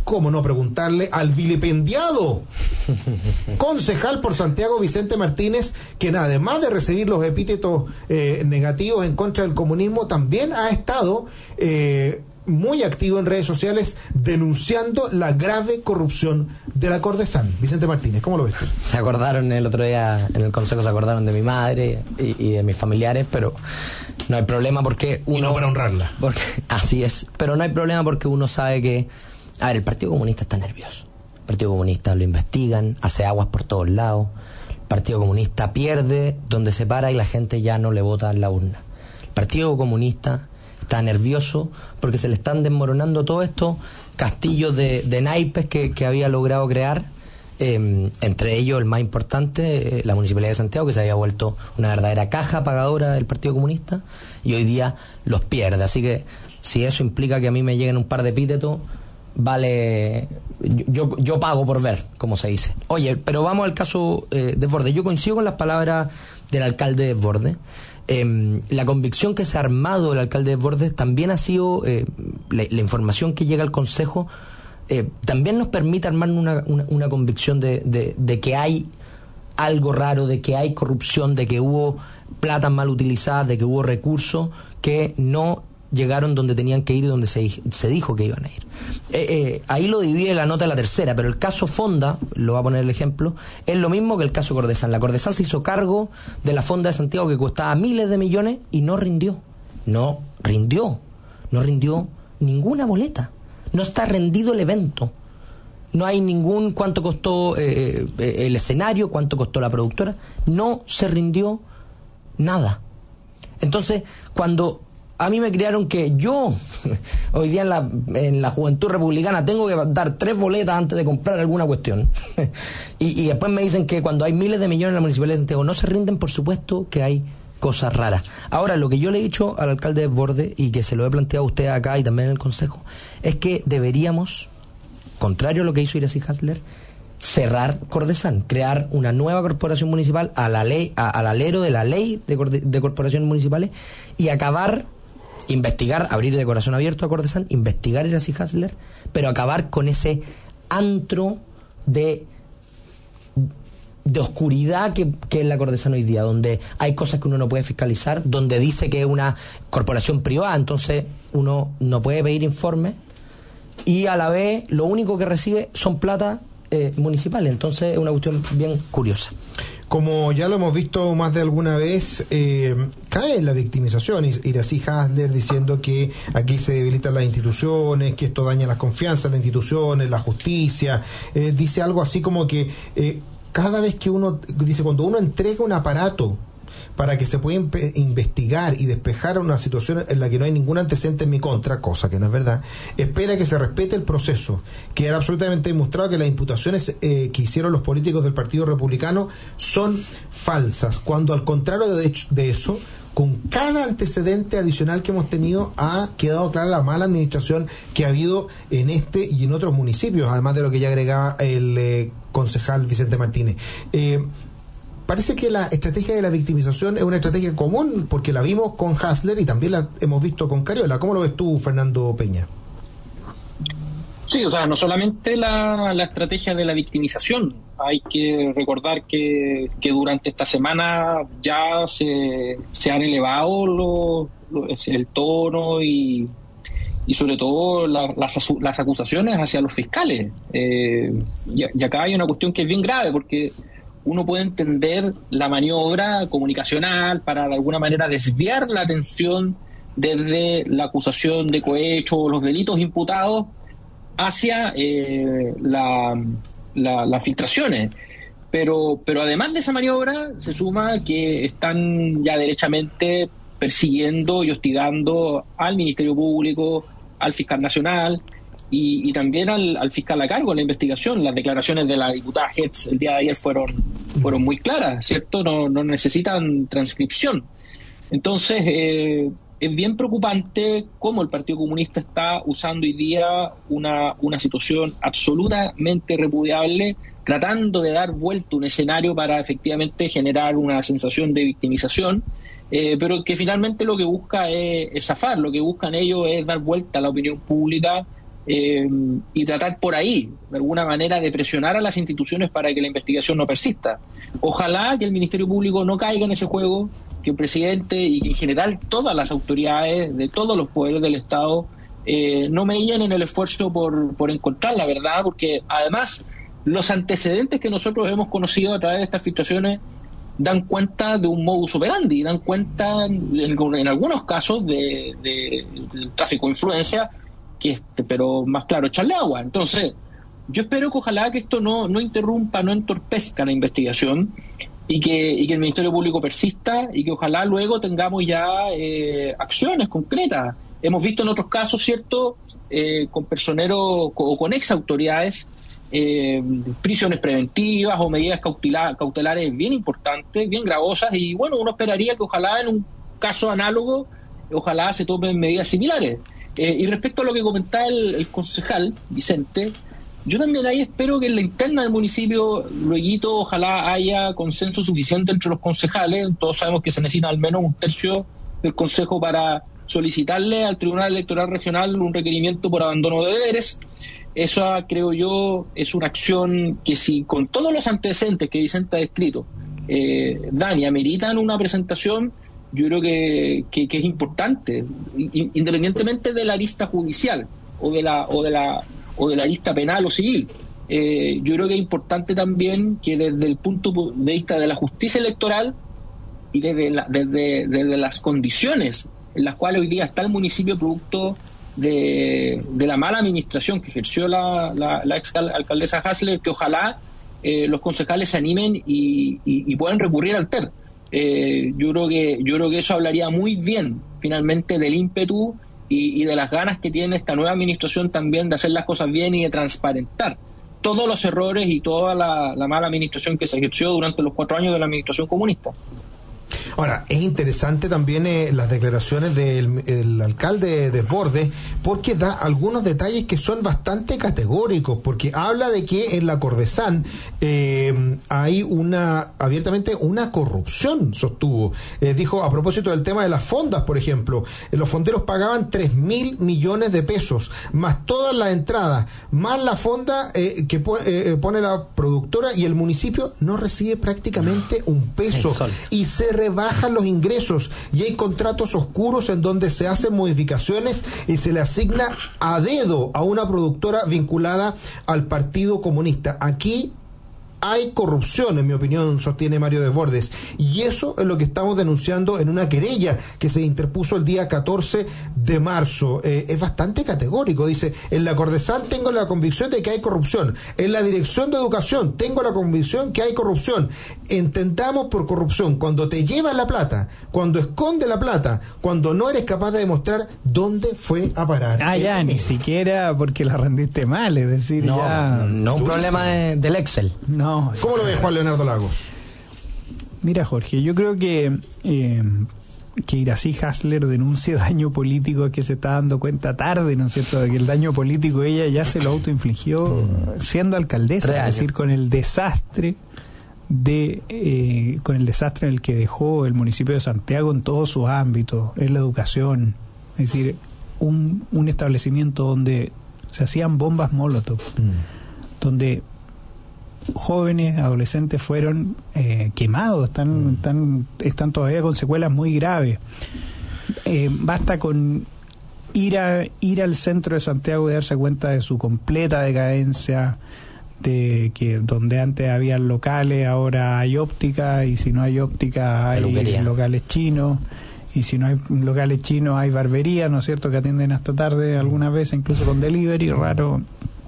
Speaker 2: ¿cómo no preguntarle al vilipendiado concejal por Santiago, Vicente Martínez, quien además de recibir los epítetos negativos en contra del comunismo, también ha estado muy activo en redes sociales denunciando la grave corrupción de la Cordesán? Vicente Martínez, ¿cómo lo ves tú?
Speaker 5: Se acordaron el otro día en el consejo, se acordaron de mi madre y de mis familiares, pero no hay problema porque uno...
Speaker 2: Y no para honrarla.
Speaker 5: Porque, así es, pero no hay problema porque uno sabe que... A ver, el Partido Comunista está nervioso. El Partido Comunista lo investigan, hace aguas por todos lados. El Partido Comunista pierde donde se para y la gente ya no le vota en la urna. El Partido Comunista está nervioso porque se le están desmoronando todos estos castillos de naipes que había logrado crear, entre ellos el más importante, la Municipalidad de Santiago, que se había vuelto una verdadera caja pagadora del Partido Comunista, y hoy día los pierde. Así que si eso implica que a mí me lleguen un par de epítetos, vale, yo pago por ver, como se dice. Oye, pero vamos al caso Desbordes. Yo coincido con las palabras del alcalde Desbordes. La convicción que se ha armado el alcalde Desbordes también ha sido, la información que llega al Consejo también nos permite armar una convicción de que hay algo raro, de que hay corrupción, de que hubo plata mal utilizada, de que hubo recursos que no llegaron donde tenían que ir y donde se dijo que iban a ir. Ahí lo divide la nota de la tercera, pero el caso Fonda, lo voy a poner el ejemplo, es lo mismo que el caso Cordesán. La Cordesán se hizo cargo de la Fonda de Santiago, que costaba miles de millones, y no rindió ninguna boleta. No está rendido el evento. No hay ningún cuánto costó el escenario, cuánto costó la productora. No se rindió nada. Entonces, cuando a mí me criaron que yo, hoy día en la juventud republicana, tengo que dar 3 boletas antes de comprar alguna cuestión. y después me dicen que cuando hay miles de millones en la Municipalidad de Santiago no se rinden, por supuesto que hay cosas raras. Ahora, lo que yo le he dicho al alcalde Desbordes, y que se lo he planteado a usted acá y también en el Consejo, es que deberíamos, contrario a lo que hizo Iracy Hasler, cerrar Cordesán, crear una nueva corporación municipal al alero de la ley de corporaciones municipales, y investigar, abrir de corazón abierto a Cordesán, investigar a Iracy Hasler, pero acabar con ese antro de oscuridad que es la Cordesán hoy día, donde hay cosas que uno no puede fiscalizar, donde dice que es una corporación privada, entonces uno no puede pedir informes, y a la vez lo único que recibe son plata municipales. Entonces es una cuestión bien curiosa.
Speaker 2: Como ya lo hemos visto más de alguna vez, cae en la victimización. Iracy Hasler diciendo que aquí se debilitan las instituciones, que esto daña la confianza en las instituciones, la justicia. Dice algo así como que cada vez que uno, dice, cuando uno entrega un aparato para que se pueda investigar y despejar una situación en la que no hay ningún antecedente en mi contra, cosa que no es verdad, espera que se respete el proceso. Queda absolutamente demostrado que las imputaciones que hicieron los políticos del Partido Republicano son falsas, cuando al contrario de eso, con cada antecedente adicional que hemos tenido, ha quedado clara la mala administración que ha habido en este y en otros municipios, además de lo que ya agregaba el concejal Vicente Martínez. Parece que la estrategia de la victimización es una estrategia común, porque la vimos con Hasler y también la hemos visto con Cariola. ¿Cómo lo ves tú, Fernando Peña?
Speaker 4: Sí, o sea, no solamente la estrategia de la victimización. Hay que recordar que durante esta semana ya se han elevado el tono y sobre todo las acusaciones hacia los fiscales. Y acá hay una cuestión que es bien grave, porque uno puede entender la maniobra comunicacional para de alguna manera desviar la atención desde la acusación de cohecho o los delitos imputados hacia las filtraciones. Pero además de esa maniobra se suma que están ya derechamente persiguiendo y hostigando al Ministerio Público, al Fiscal Nacional y también al fiscal a cargo de la investigación. Las declaraciones de la diputada Hetz el día de ayer fueron muy claras, ¿cierto? No necesitan transcripción. Entonces, es bien preocupante cómo el Partido Comunista está usando hoy día una situación absolutamente repudiable, tratando de dar vuelta un escenario para efectivamente generar una sensación de victimización, pero que finalmente lo que busca es zafar. Lo que buscan ellos es dar vuelta a la opinión pública y tratar por ahí, de alguna manera, de presionar a las instituciones para que la investigación no persista. Ojalá que el Ministerio Público no caiga en ese juego, que el presidente y que en general todas las autoridades de todos los poderes del Estado no medían en el esfuerzo por encontrar la verdad, porque además los antecedentes que nosotros hemos conocido a través de estas filtraciones dan cuenta de un modus operandi, dan cuenta en algunos casos de tráfico de influencia, pero más claro, echarle agua. Entonces, yo espero que ojalá que esto no interrumpa, no entorpezca la investigación y que el Ministerio Público persista y que ojalá luego tengamos ya acciones concretas. Hemos visto en otros casos, ¿cierto?, con personeros o con ex autoridades, prisiones preventivas o medidas cautelares bien importantes, bien gravosas, y bueno, uno esperaría que ojalá en un caso análogo, ojalá se tomen medidas similares. Y respecto a lo que comentaba el concejal Vicente, yo también ahí espero que en la interna del municipio, luego ojalá haya consenso suficiente entre los concejales. Todos sabemos que se necesita al menos un tercio del consejo para solicitarle al Tribunal Electoral Regional un requerimiento por abandono de deberes. Eso, creo yo, es una acción que, si con todos los antecedentes que Vicente ha descrito dan y ameritan una presentación, yo creo que es importante, independientemente de la lista judicial o de la lista penal o civil. Yo creo que es importante también que desde el punto de vista de la justicia electoral y desde las condiciones en las cuales hoy día está el municipio producto de la mala administración que ejerció la ex alcaldesa Hasler, que ojalá los concejales se animen y puedan recurrir al TER. Yo creo que eso hablaría muy bien finalmente del ímpetu y de las ganas que tiene esta nueva administración también de hacer las cosas bien y de transparentar todos los errores y toda la mala administración que se ejerció durante los 4 años de la administración comunista.
Speaker 2: Ahora, es interesante también las declaraciones del alcalde Desbordes, porque da algunos detalles que son bastante categóricos, porque habla de que en la Cordesán hay abiertamente una corrupción, sostuvo. Dijo, a propósito del tema de las fondas, por ejemplo, los fonderos pagaban 3.000 millones de pesos, más todas las entradas, más la fonda que pone la productora, y el municipio no recibe prácticamente un peso, y se rebajan los ingresos, y hay contratos oscuros en donde se hacen modificaciones y se le asigna a dedo a una productora vinculada al Partido Comunista. Aquí hay corrupción, en mi opinión, sostiene Mario Desbordes, y eso es lo que estamos denunciando en una querella que se interpuso el día 14 de marzo. Es bastante categórico, dice, en la Cordesán tengo la convicción de que hay corrupción, en la Dirección de Educación tengo la convicción que hay corrupción. Entendamos por corrupción cuando te llevan la plata, cuando esconde la plata, cuando no eres capaz de demostrar dónde fue a parar.
Speaker 3: Ya, ni siquiera porque la rendiste mal, es decir,
Speaker 5: no,
Speaker 3: ya...
Speaker 5: No un problema del Excel.
Speaker 3: No.
Speaker 2: ¿Cómo lo ve Juan Leonardo Lagos?
Speaker 3: Mira, Jorge, yo creo que Iracy Hasler denuncia daño político, que se está dando cuenta tarde, ¿no es cierto?, de que el daño político ella ya se lo autoinfligió siendo alcaldesa, es decir, con el desastre en el que dejó el municipio de Santiago en todos sus ámbitos, en la educación, es decir, un establecimiento donde se hacían bombas Molotov, donde jóvenes, adolescentes fueron quemados, están todavía con secuelas muy graves. Basta con ir al centro de Santiago y darse cuenta de su completa decadencia, de que donde antes había locales, ahora hay óptica, y si no hay óptica hay locales chinos, y si no hay locales chinos hay barberías, ¿no es cierto?, que atienden hasta tarde algunas veces, incluso con delivery, raro.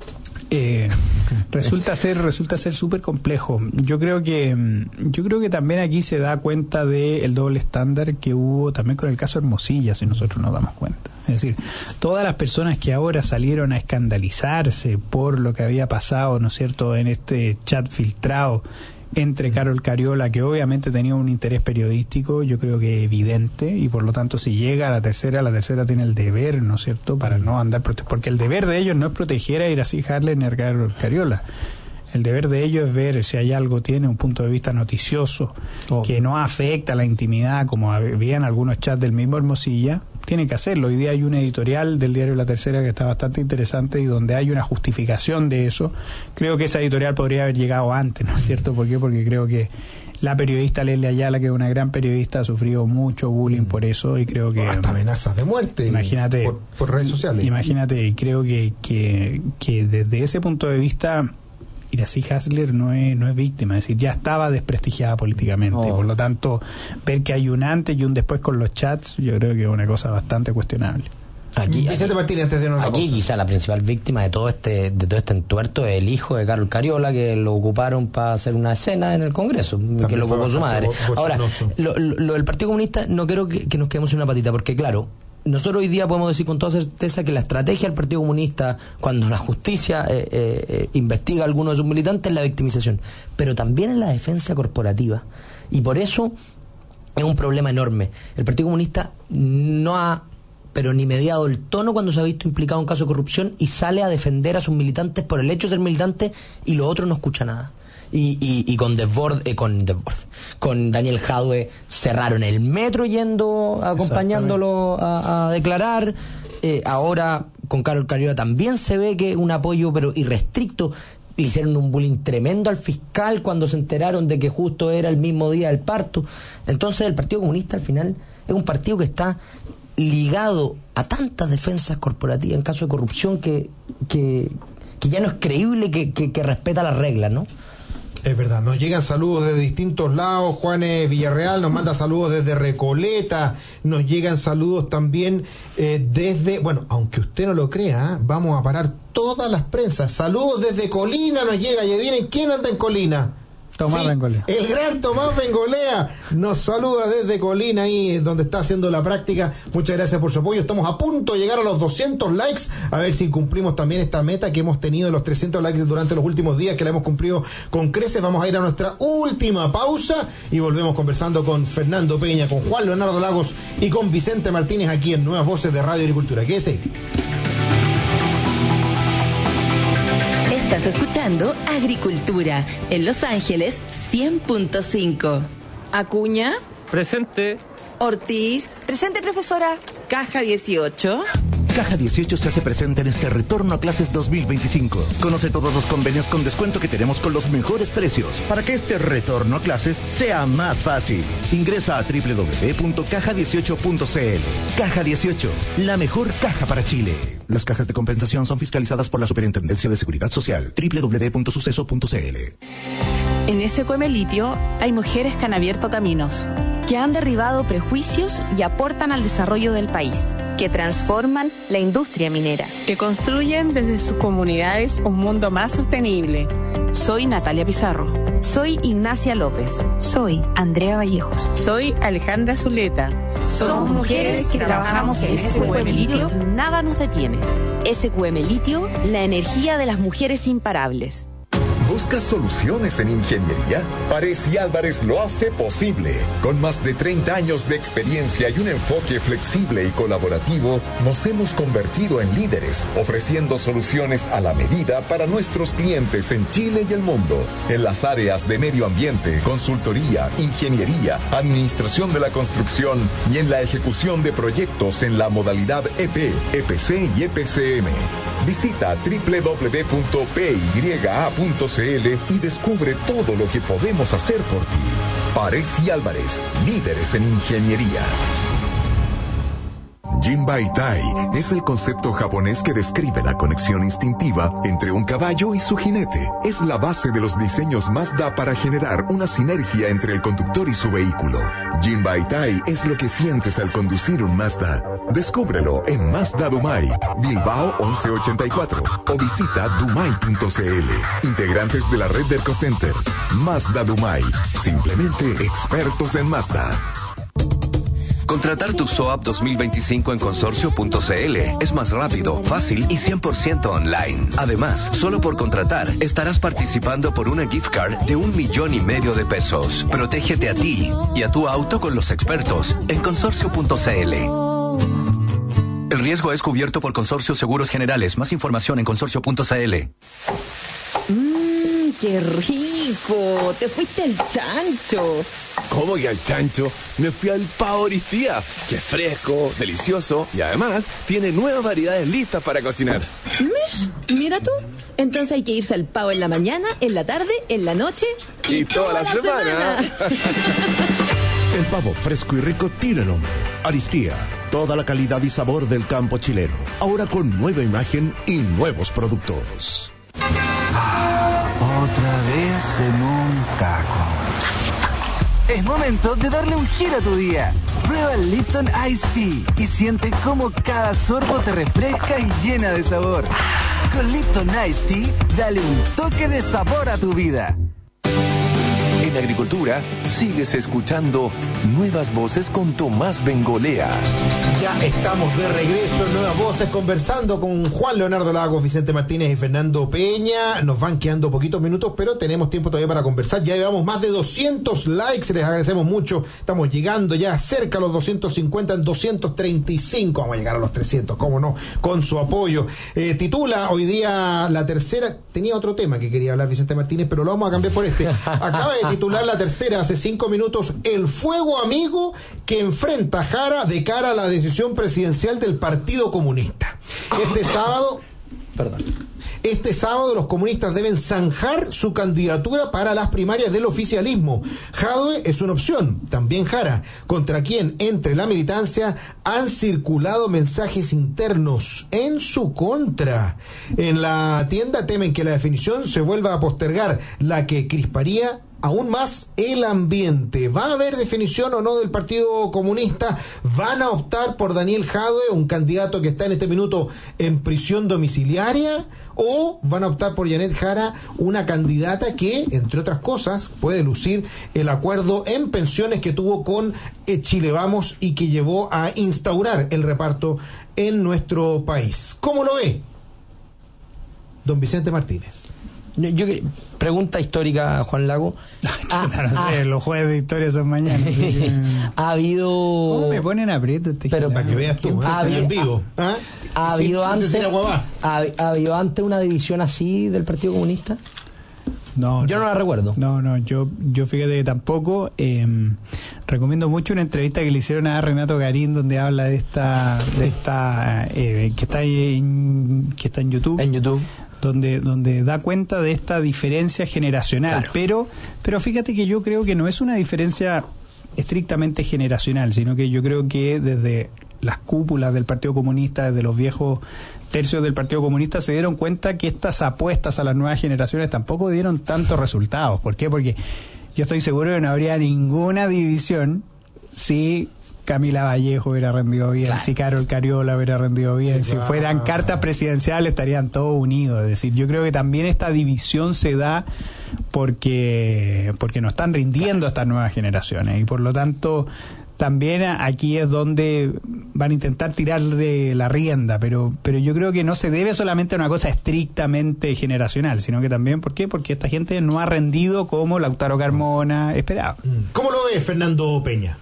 Speaker 3: Resulta ser súper complejo. Yo creo que también aquí se da cuenta del doble estándar que hubo también con el caso Hermosilla, si nosotros nos damos cuenta. Es decir, todas las personas que ahora salieron a escandalizarse por lo que había pasado, ¿no es cierto?, en este chat filtrado entre Carol Cariola, que obviamente tenía un interés periodístico, yo creo que evidente, y por lo tanto si llega a la tercera tiene el deber, ¿no es cierto?, para no andar porque el deber de ellos no es proteger a Iracy Hasler ni a Carol Cariola. El deber de ellos es ver si hay algo, tiene un punto de vista noticioso que no afecta la intimidad, como había en algunos chats del mismo Hermosilla, tienen que hacerlo. Hoy día hay una editorial del diario La Tercera que está bastante interesante y donde hay una justificación de eso. Creo que esa editorial podría haber llegado antes, ¿no es cierto? ¿Por qué? Porque creo que la periodista Leslie Ayala, que es una gran periodista, ha sufrido mucho bullying por eso, y creo que...
Speaker 2: Hasta amenazas de muerte.
Speaker 3: Imagínate.
Speaker 2: Por redes sociales.
Speaker 3: Imagínate, y creo que desde ese punto de vista, Iracy Hasler no es víctima, es decir, ya estaba desprestigiada políticamente, y por lo tanto, ver que hay un antes y un después con los chats, yo creo que es una cosa bastante cuestionable.
Speaker 2: Vicente Martínez, antes de una
Speaker 5: aquí
Speaker 2: pausa.
Speaker 5: quizá la principal víctima de todo este entuerto es el hijo de Carol Cariola, que lo ocuparon para hacer una escena en el Congreso, también que lo ocupó su madre. Ahora, lo del Partido Comunista, no quiero que nos quedemos en una patita, porque claro, nosotros hoy día podemos decir con toda certeza que la estrategia del Partido Comunista, cuando la justicia investiga a algunos de sus militantes, es la victimización, pero también es la defensa corporativa, y por eso es un problema enorme. El Partido Comunista no ha ni mediado el tono cuando se ha visto implicado en un caso de corrupción, y sale a defender a sus militantes por el hecho de ser militante, y lo otro no escucha nada. Y con Daniel Jadwe cerraron el metro acompañándolo a declarar. Ahora con Carol Cariola también se ve que un apoyo pero irrestricto. Le hicieron un bullying tremendo al fiscal cuando se enteraron de que justo era el mismo día del parto. Entonces el Partido Comunista al final es un partido que está ligado a tantas defensas corporativas en caso de corrupción que ya no es creíble que respeta las reglas, ¿no?
Speaker 2: Es verdad, nos llegan saludos desde distintos lados. Juanes Villarreal nos manda saludos desde Recoleta, nos llegan saludos también desde, bueno, aunque usted no lo crea, vamos a parar todas las prensas. Saludos desde Colina nos llega, y adivinen quién anda en Colina.
Speaker 3: Tomás Bengolea.
Speaker 2: El gran Tomás Bengolea nos saluda desde Colina, ahí donde está haciendo la práctica. Muchas gracias por su apoyo. Estamos a punto de llegar a los 200 likes. A ver si cumplimos también esta meta que hemos tenido, los 300 likes durante los últimos días, que la hemos cumplido con creces. Vamos a ir a nuestra última pausa y volvemos conversando con Fernando Peña, con Juan Leonardo Lagos y con Vicente Martínez aquí en Nuevas Voces de Radio Agricultura. Quédese.
Speaker 6: Estás escuchando Agricultura en Los Ángeles 100.5. Acuña.
Speaker 7: Presente.
Speaker 6: Ortiz.
Speaker 12: Presente, profesora.
Speaker 6: Caja 18.
Speaker 9: Caja 18 se hace presente en este retorno a clases 2025. Conoce todos los convenios con descuento que tenemos con los mejores precios para que este retorno a clases sea más fácil. Ingresa a www.caja18.cl. Caja 18, la mejor caja para Chile. Las cajas de compensación son fiscalizadas por la Superintendencia de Seguridad Social. www.suceso.cl.
Speaker 13: En SQM Litio hay mujeres que han abierto caminos,
Speaker 12: que han derribado prejuicios y aportan al desarrollo del país,
Speaker 14: que transforman la industria minera,
Speaker 13: que construyen desde sus comunidades un mundo más sostenible. Soy Natalia Pizarro.
Speaker 12: Soy Ignacia López.
Speaker 14: Soy Andrea Vallejos.
Speaker 13: Soy Alejandra Zuleta.
Speaker 12: Somos mujeres que trabajamos en SQM Litio y nada nos detiene. SQM Litio, la energía de las mujeres imparables.
Speaker 15: ¿Buscas soluciones en ingeniería? Párez y Álvarez lo hace posible. Con más de 30 años de experiencia y un enfoque flexible y colaborativo, nos hemos convertido en líderes, ofreciendo soluciones a la medida para nuestros clientes en Chile y el mundo. En las áreas de medio ambiente, consultoría, ingeniería, administración de la construcción y en la ejecución de proyectos en la modalidad EP, EPC y EPCM. Visita www.pya.cl y descubre todo lo que podemos hacer por ti. Párez y Álvarez, líderes en ingeniería. Jinbaitai es el concepto japonés que describe la conexión instintiva entre un caballo y su jinete. Es la base de los diseños Mazda para generar una sinergia entre el conductor y su vehículo. Jinbaitai es lo que sientes al conducir un Mazda. Descúbrelo en Mazda Dumai, Bilbao 1184 o visita dumai.cl. Integrantes de la red de ErcoCenter. Mazda Dumai, simplemente expertos en Mazda.
Speaker 16: Contratar tu SOAP 2025 en consorcio.cl es más rápido, fácil y 100% online. Además, solo por contratar estarás participando por una gift card de 1,5 millones de pesos. Protégete a ti y a tu auto con los expertos en consorcio.cl. El riesgo es cubierto por Consorcio Seguros Generales. Más información en consorcio.cl.
Speaker 7: ¡Qué rico! ¡Te fuiste al chancho!
Speaker 1: ¿Cómo que al chancho? Me fui al Pavo Aristía, que es fresco, delicioso y además tiene nuevas variedades listas para cocinar.
Speaker 7: Mish, mira tú. Entonces hay que irse al Pavo en la mañana, en la tarde, en la noche
Speaker 1: y toda la semana.
Speaker 9: El pavo fresco y rico tiene nombre. Aristía. Toda la calidad y sabor del campo chileno. Ahora con nueva imagen y nuevos productos.
Speaker 11: Otra vez en un taco. Es momento de darle un giro a tu día. Prueba el Lipton Iced Tea y siente cómo cada sorbo te refresca y llena de sabor. Con Lipton Iced Tea, dale un toque de sabor a tu vida.
Speaker 1: En Agricultura, sigues escuchando Nuevas Voces con Tomás Bengolea.
Speaker 2: Ya estamos de regreso en Nuevas Voces, conversando con Juan Leonardo Lagos, Vicente Martínez y Fernando Peña. Nos van quedando poquitos minutos, pero tenemos tiempo todavía para conversar. Ya llevamos más de 200 likes, les agradecemos mucho. Estamos llegando ya cerca a los 250, en 235. Vamos a llegar a los 300, cómo no, con su apoyo. Titula hoy día La Tercera. Tenía otro tema que quería hablar Vicente Martínez, pero lo vamos a cambiar por este. Acaba de titular La Tercera hace 5 minutos: el fuego amigo que enfrenta a Jara de cara a la decisión presidencial del Partido Comunista. Este sábado los comunistas deben zanjar su candidatura para las primarias del oficialismo. Jadwe es una opción, también Jara, contra quien entre la militancia han circulado mensajes internos en su contra. En la tienda temen que la definición se vuelva a postergar, la que crisparía aún más el ambiente. ¿Va a haber definición o no del Partido Comunista? ¿Van a optar por Daniel Jadwe, un candidato que está en este minuto en prisión domiciliaria? ¿O van a optar por Janet Jara, una candidata que, entre otras cosas, puede lucir el acuerdo en pensiones que tuvo con Chile Vamos y que llevó a instaurar el reparto en nuestro país? ¿Cómo lo ve don Vicente Martínez?
Speaker 5: Yo pregunta histórica, Juan Lago.
Speaker 3: No sé, los jueves de historia son mañana.
Speaker 5: Ha habido...
Speaker 3: ¿Cómo me ponen aprieto?
Speaker 2: Pero para que veas tú, en vivo.
Speaker 5: ¿Ha habido antes una división así del Partido Comunista?
Speaker 3: No,
Speaker 5: yo no la recuerdo.
Speaker 3: No, yo fíjate que tampoco. Recomiendo mucho una entrevista que le hicieron a Renato Garín, donde habla de esta que está en YouTube.
Speaker 5: En YouTube.
Speaker 3: Donde da cuenta de esta diferencia generacional. Claro. Pero fíjate que yo creo que no es una diferencia estrictamente generacional, sino que yo creo que desde las cúpulas del Partido Comunista, desde los viejos tercios del Partido Comunista, se dieron cuenta que estas apuestas a las nuevas generaciones tampoco dieron tantos resultados. ¿Por qué? Porque yo estoy seguro que no habría ninguna división si Camila Vallejo hubiera rendido bien, claro, si Carol Cariola hubiera rendido bien, si fueran cartas presidenciales estarían todos unidos. Es decir, yo creo que también esta división se da porque no están rindiendo estas nuevas generaciones, y por lo tanto también aquí es donde van a intentar tirarle la rienda, pero yo creo que no se debe solamente a una cosa estrictamente generacional, sino que también, ¿por qué? Porque esta gente no ha rendido como Lautaro Carmona esperaba.
Speaker 2: ¿Cómo lo ves, Fernando Peña?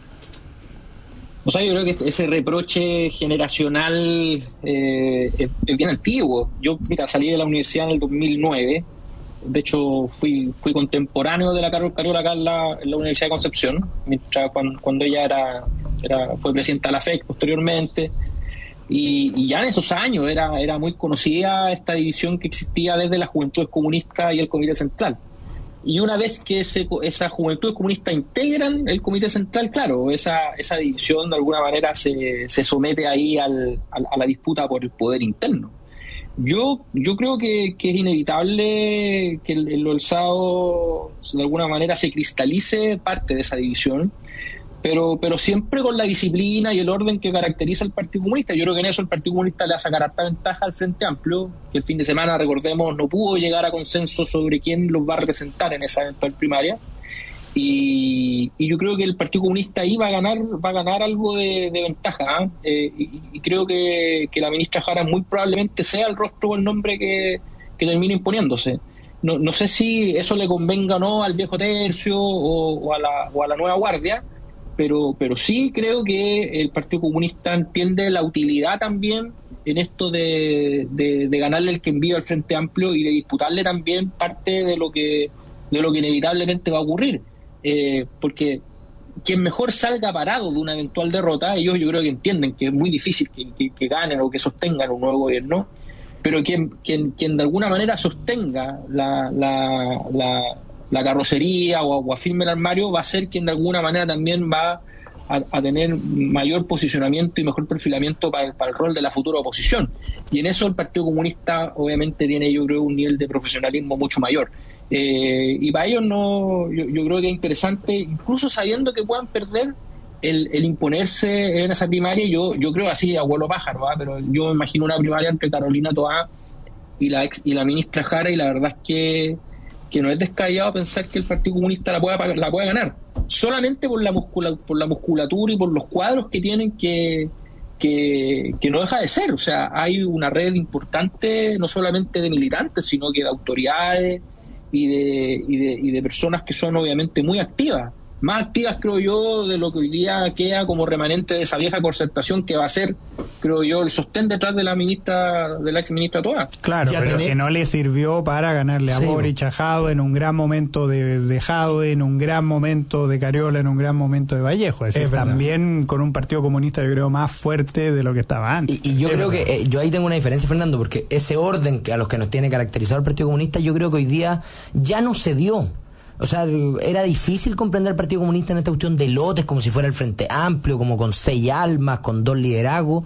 Speaker 4: O sea, yo creo que ese reproche generacional es bien antiguo. Yo, salí de la universidad en el 2009. De hecho, fui contemporáneo de la Carol Cariola acá en la Universidad de Concepción, mientras cuando ella fue presidenta de la FEC posteriormente. Y ya en esos años era muy conocida esta división que existía desde las Juventudes Comunistas y el Comité Central. Y una vez que esa Juventud Comunista integran el Comité Central, claro, esa división de alguna manera se somete ahí a la disputa por el poder interno. Yo creo que es inevitable que el sábado de alguna manera se cristalice parte de esa división, pero siempre con la disciplina y el orden que caracteriza al Partido Comunista. Yo creo que en eso el Partido Comunista le va a sacar harta ventaja al Frente Amplio, que el fin de semana, recordemos, no pudo llegar a consenso sobre quién los va a representar en esa eventual primaria, y yo creo que el Partido Comunista ahí va a ganar algo de ventaja, y creo que la ministra Jara muy probablemente sea el rostro o el nombre que termine imponiéndose. No sé si eso le convenga o no al viejo tercio o a la nueva guardia, pero sí creo que el Partido Comunista entiende la utilidad también en esto de ganarle el que envío al Frente Amplio y de disputarle también parte de lo que inevitablemente va a ocurrir, porque quien mejor salga parado de una eventual derrota, ellos yo creo que entienden que es muy difícil que ganen o que sostengan un nuevo gobierno, pero quien de alguna manera sostenga la carrocería o afirme el armario va a ser quien de alguna manera también va a tener mayor posicionamiento y mejor perfilamiento para el rol de la futura oposición. Y en eso el Partido Comunista obviamente tiene, yo creo, un nivel de profesionalismo mucho mayor. Y para ellos yo creo que es interesante, incluso sabiendo que puedan perder, el imponerse en esa primaria. Yo creo así, abuelo pájaro, ¿verdad? Pero yo me imagino una primaria entre Carolina Toá y la ministra Jara, y la verdad es que no es descabellado pensar que el Partido Comunista la pueda ganar, solamente por la musculatura y por los cuadros que tienen que no deja de ser. O sea, hay una red importante, no solamente de militantes, sino que de autoridades y de personas que son obviamente muy activas, más activas, creo yo, de lo que hoy día queda como remanente de esa vieja concertación que va a ser, creo yo, el sostén detrás de la ex ministra Toá.
Speaker 3: Claro, pero que no le sirvió para ganarle a Boric, a Jadwe, en un gran momento de Jadwe, en un gran momento de Cariola, en un gran momento de Vallejo. Es decir, también con un Partido Comunista, yo creo, más fuerte de lo que estaba antes.
Speaker 5: Y yo creo que yo ahí tengo una diferencia, Fernando, porque ese orden que a los que nos tiene caracterizado el Partido Comunista, yo creo que hoy día ya no se dio. O sea, era difícil comprender el Partido Comunista en esta cuestión de lotes, como si fuera el Frente Amplio, como con 6 almas, con 2 liderazgos.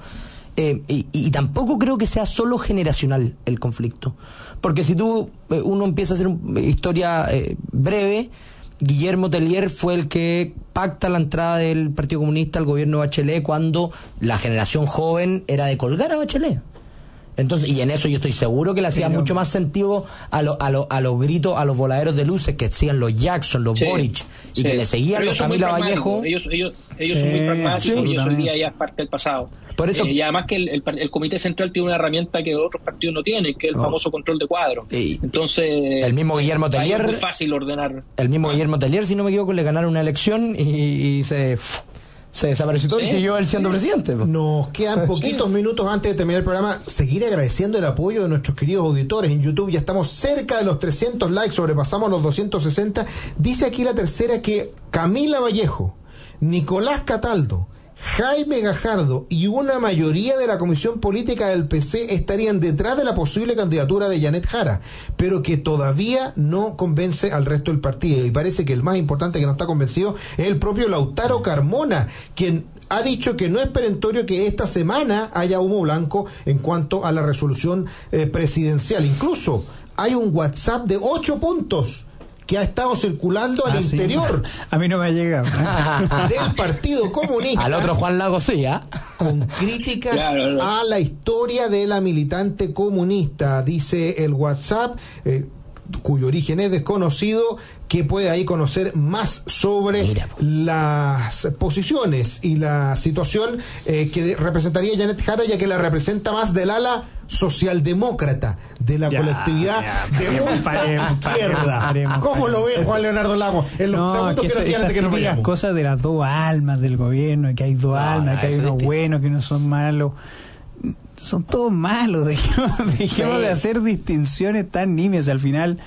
Speaker 5: Y tampoco creo que sea solo generacional el conflicto. Porque si uno empieza a hacer una historia breve, Guillermo Tellier fue el que pacta la entrada del Partido Comunista al gobierno de Bachelet cuando la generación joven era de colgar a Bachelet. Entonces, y en eso yo estoy seguro que le hacía mucho más sentido a los gritos, a los voladeros de luces que hacían los Jackson, los Boric, y que le seguían los Camila Vallejo.
Speaker 4: Ellos son muy pragmáticos y eso hoy día ya es parte del pasado. Por eso, y además que el Comité Central tiene una herramienta que otros partidos no tienen, que es el famoso control de cuadro. Entonces,
Speaker 5: el mismo Guillermo Tellier,
Speaker 4: es muy fácil ordenar.
Speaker 5: El mismo Guillermo Tellier, si no me equivoco, le ganaron una elección y se desapareció todo y siguió él siendo presidente.
Speaker 2: Nos quedan poquitos minutos antes de terminar el programa. Seguir agradeciendo el apoyo de nuestros queridos auditores en YouTube. Ya estamos cerca de los 300 likes, sobrepasamos los 260. Dice aquí la tercera que Camila Vallejo, Nicolás Cataldo, Jaime Gajardo y una mayoría de la Comisión Política del PC estarían detrás de la posible candidatura de Janet Jara, pero que todavía no convence al resto del partido. Y parece que el más importante que no está convencido es el propio Lautaro Carmona, quien ha dicho que no es perentorio que esta semana haya humo blanco en cuanto a la resolución presidencial. Incluso hay un WhatsApp de 8 puntos que ha estado circulando al interior.
Speaker 3: A mí no me ha llegado.
Speaker 2: Del Partido Comunista.
Speaker 5: Al otro Juan Lagos sí,
Speaker 2: con críticas a la historia de la militante comunista. Dice el WhatsApp, cuyo origen es desconocido, que puede ahí conocer más sobre las posiciones y la situación que representaría Janet Jara, ya que la representa más del ala socialdemócrata de la colectividad de ultraizquierda. ¿Cómo lo ve Juan Leonardo Lagos? En los segundos que nos quedan antes que nos vayamos.
Speaker 3: Las cosas de las 2 almas del gobierno, que hay 2 almas, que hay unos buenos, que no son malos. Son todos malos. Dejemos de hacer distinciones tan nimias. Al final,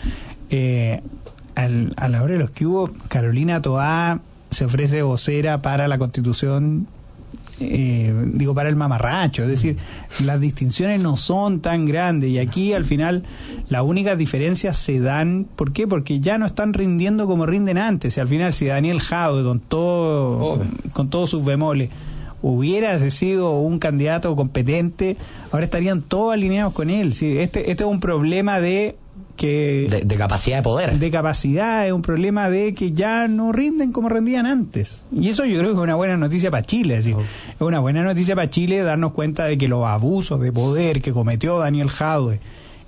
Speaker 3: a la hora de los que hubo, Carolina Toá se ofrece vocera para la Constitución, para el mamarracho. Es decir, las distinciones no son tan grandes, y aquí al final las únicas diferencias se dan. ¿Por qué? Porque ya no están rindiendo como rinden antes. Y al final, si Daniel Jadwe, con todos sus bemoles, hubiera sido un candidato competente, ahora estarían todos alineados con él. Sí, este es un problema de
Speaker 5: capacidad de poder.
Speaker 3: De capacidad, es un problema de que ya no rinden como rendían antes. Y eso yo creo que es una buena noticia para Chile. Es decir, es una buena noticia para Chile darnos cuenta de que los abusos de poder que cometió Daniel Jadwe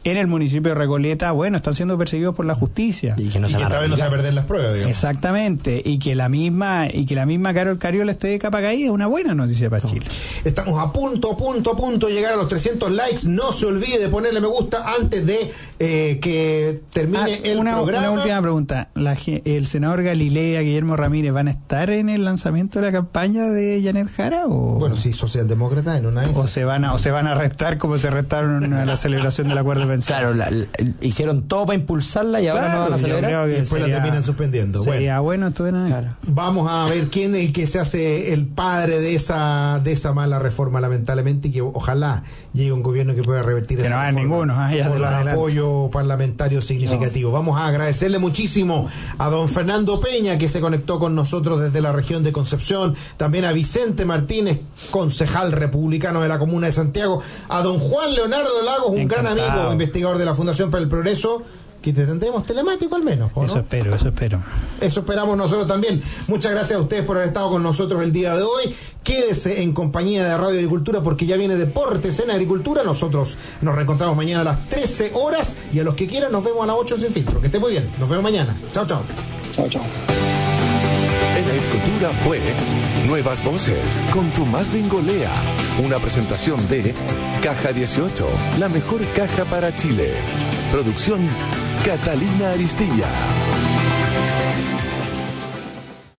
Speaker 3: en el municipio de Recoleta, bueno, están siendo perseguidos por la justicia.
Speaker 2: Y que esta vez no se va a perder las pruebas, digamos.
Speaker 3: Exactamente, y que la misma Carol Cariola esté de capa caída es una buena noticia para Chile.
Speaker 2: Estamos a punto de llegar a los 300 likes. No se olvide de ponerle me gusta antes de que termine el programa.
Speaker 3: Una última pregunta. ¿El senador Galilea, Guillermo Ramírez, van a estar en el lanzamiento de la campaña de Janet Jara? ¿O?
Speaker 2: Bueno, sí, socialdemócrata en una de esas.
Speaker 3: ¿O se van a arrestar como se arrestaron a la celebración del acuerdo de pensión?
Speaker 5: Claro, hicieron todo para impulsarla y ahora no van a celebrar.
Speaker 2: Y después la terminan suspendiendo.
Speaker 3: Sería bueno esto de nada.
Speaker 2: Claro. Vamos a ver quién es el que se hace el padre de esa mala reforma, lamentablemente, y que ojalá llegue un gobierno que pueda revertir esa reforma.
Speaker 3: Que no hay ninguno,
Speaker 2: por el apoyo parlamentario significativo. Vamos a agradecerle muchísimo a don Fernando Peña, que se conectó con nosotros desde la región de Concepción, también a Vicente Martínez, concejal republicano de la comuna de Santiago, a don Juan Leonardo Lagos, un gran amigo, investigador de la Fundación para el Progreso, que te tendremos telemático al menos, ¿o no?
Speaker 3: Eso espero.
Speaker 2: Eso esperamos nosotros también. Muchas gracias a ustedes por haber estado con nosotros el día de hoy. Quédese en compañía de Radio Agricultura porque ya viene Deportes en Agricultura. Nosotros nos reencontramos mañana a las 13 horas y a los que quieran nos vemos a las 8 sin filtro. Que esté muy bien. Nos vemos mañana. Chao.
Speaker 4: Chao.
Speaker 1: En Agricultura fue Nuevas Voces con Tomás Bengolea. Una presentación de Caja 18, la mejor caja para Chile. Producción Catalina Aristilla.